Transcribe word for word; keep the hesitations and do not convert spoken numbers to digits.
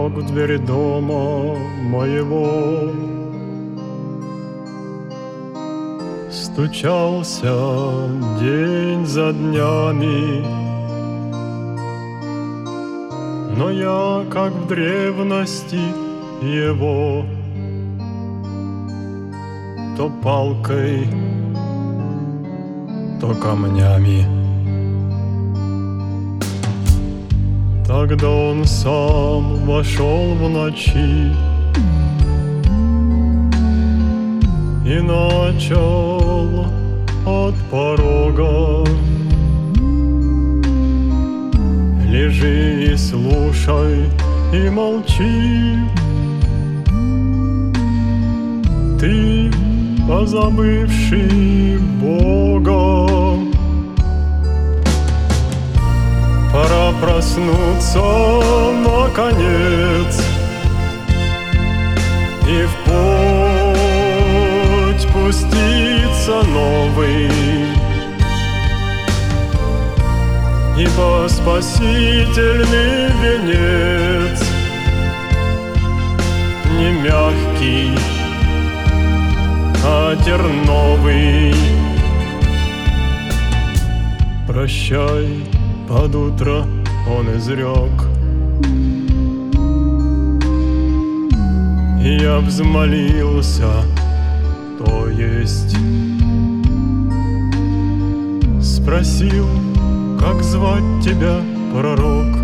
порог в двери дома моего. Стучался день за днями, но я, как в древности его, то палкой, то камнями. Тогда он сам вошел в ночи и начал от порога: лежи и слушай, и молчи, ты, позабывший Бога. Пора проснуться наконец и в путь пуститься новый, ибо спасительный венец не мягкий, а терновый. Прощай, под утро он изрек, и я взмолился, то есть спросил, как звать тебя, пророк.